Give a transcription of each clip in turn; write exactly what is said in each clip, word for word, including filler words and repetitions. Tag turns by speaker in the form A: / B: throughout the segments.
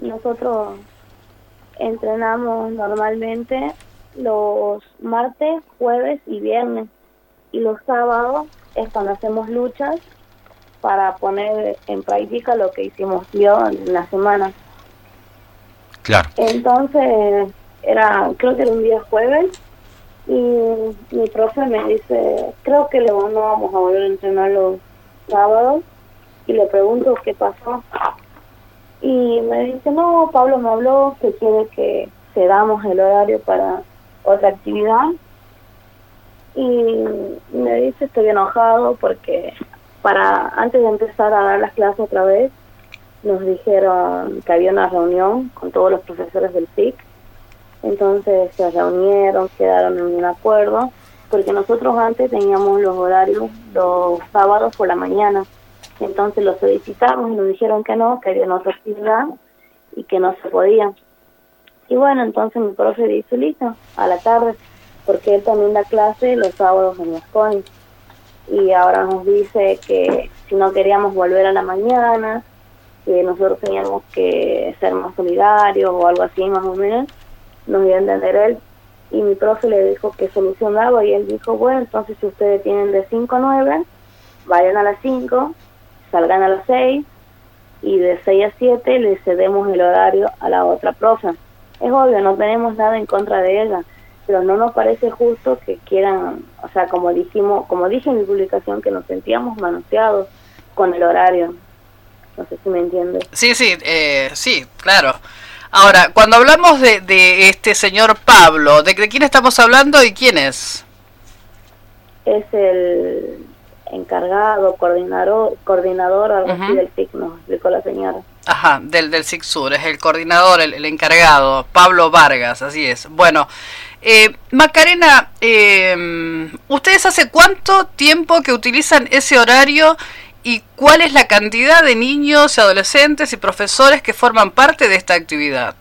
A: nosotros entrenamos normalmente los martes, jueves y viernes. Y los sábados es cuando hacemos luchas para poner en práctica lo que hicimos yo en la semana.
B: Claro.
A: Entonces, era creo que era un día jueves, y mi profe me dice, creo que luego no vamos a volver a entrenar los sábados, y le pregunto qué pasó. Y me dice, no, Pablo me habló que quiere que cedamos el horario para otra actividad. Y me dice, estoy enojado porque para antes de empezar a dar las clases otra vez, nos dijeron que había una reunión con todos los profesores del S I C. Entonces se reunieron, quedaron en un acuerdo, porque nosotros antes teníamos los horarios los sábados por la mañana. Entonces los solicitamos y nos dijeron que no, que había otra actividad y que no se podía. Y bueno, entonces mi profe dice, listo, a la tarde, porque él también da clase los sábados en Mosconi. Y ahora nos dice que si no queríamos volver a la mañana, que nosotros teníamos que ser más solidarios o algo así más o menos, nos dio a entender él. Y mi profe le dijo que solucionaba, y él dijo, bueno, entonces si ustedes tienen de cinco a nueve, vayan a las cinco, salgan a las seis, y de seis a siete le cedemos el horario a la otra profe. Es obvio, no tenemos nada en contra de ella, pero no nos parece justo que quieran, o sea, como dijimos, como dije en mi publicación, que nos sentíamos manoseados con el horario. No sé si me entiendes.
C: Sí, sí, eh, sí, claro. Ahora, cuando hablamos de, de este señor Pablo, ¿de, ¿de quién estamos hablando y quién es?
A: Es el encargado, coordinador, coordinador algo
C: Uh-huh.
A: así del S I C, nos explicó la señora.
C: Ajá, del, del S I C Sur, es el coordinador, el, el encargado, Pablo Vargas, así es. Bueno, eh, Macarena, eh, ¿ustedes hace cuánto tiempo que utilizan ese horario y cuál es la cantidad de niños, adolescentes y profesores que forman parte de esta actividad?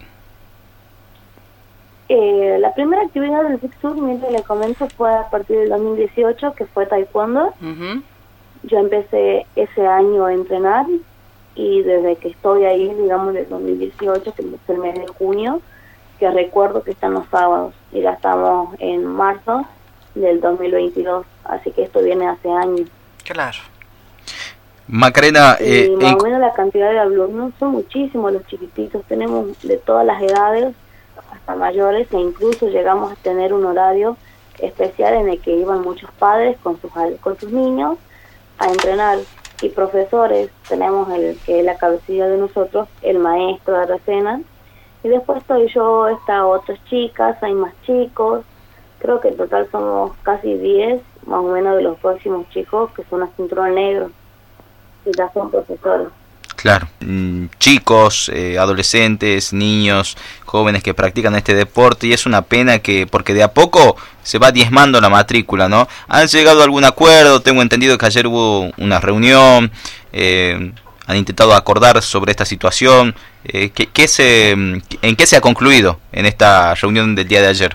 A: Eh, la primera actividad del S I C Sur, mientras le comento, fue a partir del dos mil dieciocho, que fue taekwondo.
C: Uh-huh.
A: Yo empecé ese año a entrenar, y desde que estoy ahí, digamos, del dos mil dieciocho, que es el mes de junio, que recuerdo que están los sábados, y ya estamos en marzo del dos mil veintidós, así que esto viene hace años.
C: Claro.
B: Macarena,
A: y
B: eh,
A: más
B: en...
A: o menos la cantidad de alumnos son muchísimos los chiquititos, tenemos de todas las edades hasta mayores, e incluso llegamos a tener un horario especial en el que iban muchos padres con sus con sus niños a entrenar, y profesores, tenemos el que es la cabecilla de nosotros, el maestro de Aracena, y después estoy yo, está otras chicas, hay más chicos, creo que en total somos casi diez, más o menos, de los próximos chicos que son a cinturón negro, y ya son profesores.
B: Claro, mm, chicos, eh, adolescentes, niños, jóvenes que practican este deporte, y es una pena que, porque de a poco se va diezmando la matrícula, ¿no? ¿Han llegado a algún acuerdo? Tengo entendido que ayer hubo una reunión, eh, han intentado acordar sobre esta situación. Eh, ¿qué, qué se, ¿En qué se ha concluido en esta reunión del día de ayer?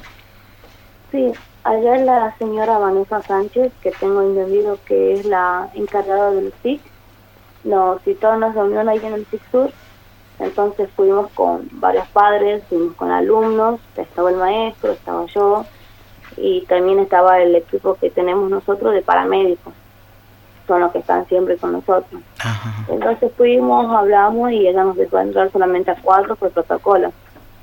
A: Sí, ayer la señora Vanessa Sánchez, que tengo entendido que es la encargada del S I C, nos citó a una reunión ahí en el S I C Sur. Entonces fuimos con varios padres, fuimos con alumnos, estaba el maestro, estaba yo, y también estaba el equipo que tenemos nosotros de paramédicos, son los que están siempre con nosotros.
B: Ajá.
A: Entonces fuimos, hablamos, y ella nos dejó entrar solamente a cuatro por protocolo.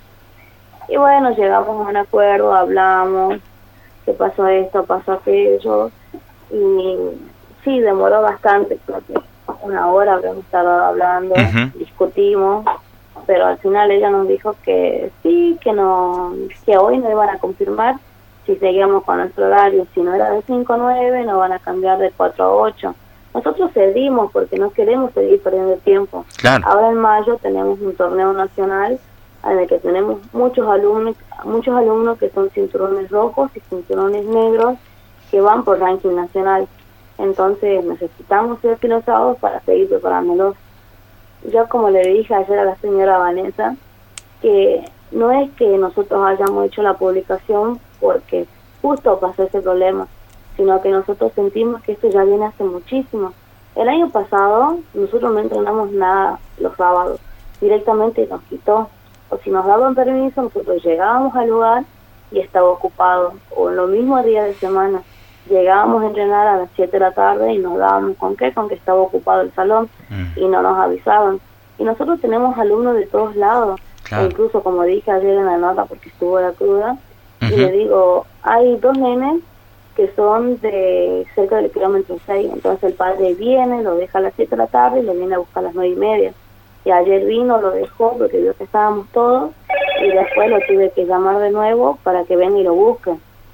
A: Y bueno, llegamos a un acuerdo, hablamos, que pasó esto, pasó aquello, y sí, demoró bastante, creo que una hora habremos estado hablando,
B: uh-huh.
A: discutimos, pero al final ella nos dijo que sí, que no, que hoy no iban a confirmar si seguíamos con nuestro horario, si no era de cinco a nueve, no van a cambiar de cuatro a ocho. Nosotros cedimos porque no queremos seguir perdiendo tiempo.
B: Claro.
A: Ahora en mayo tenemos un torneo nacional en el que tenemos muchos alumnos, muchos alumnos que son cinturones rojos y cinturones negros que van por ranking nacional. Entonces necesitamos ser los sábados para seguir preparándolos. Yo, como le dije ayer a la señora Vanessa, que no es que nosotros hayamos hecho la publicación porque justo pasó ese problema, sino que nosotros sentimos que esto ya viene hace muchísimo. El año pasado nosotros no entrenamos nada los sábados, directamente nos quitó. O si nos daban permiso, nosotros llegábamos al lugar y estaba ocupado. O en los mismos días de semana, llegábamos a entrenar a las siete de la tarde y nos dábamos con qué, con que estaba ocupado el salón mm. y no nos avisaban. Y nosotros tenemos alumnos de todos lados, claro. E incluso como dije ayer en la nota, porque estuvo la cruda, uh-huh. y le digo, hay dos nenes que son de cerca del kilómetro seis, entonces el padre viene, lo deja a las siete de la tarde y lo viene a buscar a las nueve y media. Y ayer vino, lo dejó porque vio que estábamos todos, y después lo tuve que llamar de nuevo para que venga y lo busque.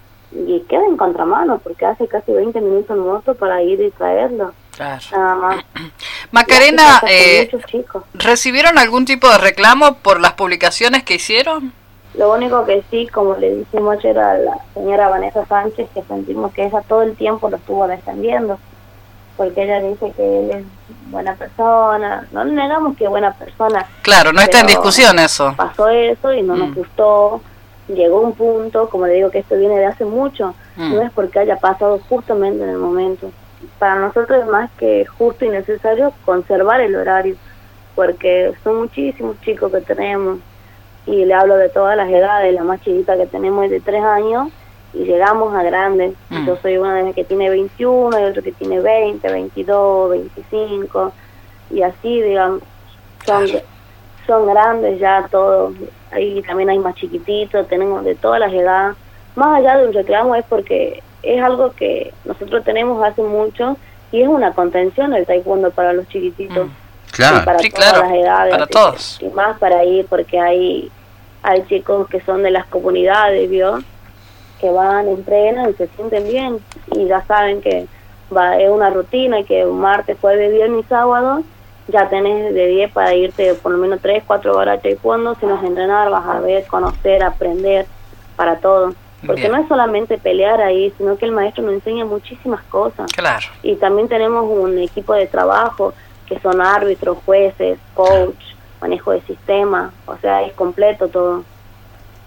A: Y queda en contramano, porque hace casi veinte minutos en moto para ir y traerlo.
C: Claro.
A: Nada más.
C: Macarena, eh, ¿recibieron algún tipo de reclamo por las publicaciones que hicieron?
A: Lo único que sí, como le dijimos ayer a la señora Vanessa Sánchez, que sentimos que ella todo el tiempo lo estuvo defendiendo, porque ella dice que él es buena persona. No negamos que es buena persona.
C: Claro, no está en discusión eso.
A: Pasó eso y no mm. nos gustó. Llegó un punto, como le digo, que esto viene de hace mucho, mm. no es porque haya pasado justamente en el momento. Para nosotros es más que justo y necesario conservar el horario, porque son muchísimos chicos que tenemos, y le hablo de todas las edades. La más chiquita que tenemos es de tres años, y llegamos a grandes. Mm. Yo soy una de las que tiene veintiuno, y otro que tiene veinte, veintidós, veinticinco, y así, digamos, son, son grandes ya todos. Ahí también hay más chiquititos, tenemos de todas las edades. Más allá de un reclamo es porque es algo que nosotros tenemos hace mucho, y es una contención el taekwondo para los chiquititos.
B: Mm. Claro,
A: para
C: sí,
A: todas
C: claro,
A: las edades,
C: para todos.
A: Y más para ir, porque hay hay chicos que son de las comunidades, ¿vio? Que van, entrenan y se sienten bien, y ya saben que va es una rutina, y que martes, jueves, viernes y sábado ya tenés de diez para irte por lo menos tres, cuatro horas a taekwondo. Si nos entrenar, vas a ver, conocer, aprender, para todo. Porque Bien. No es solamente pelear ahí, sino que el maestro nos enseña muchísimas cosas.
C: Claro.
A: Y también tenemos un equipo de trabajo, que son árbitros, jueces, coach, manejo de sistema, o sea, es completo todo.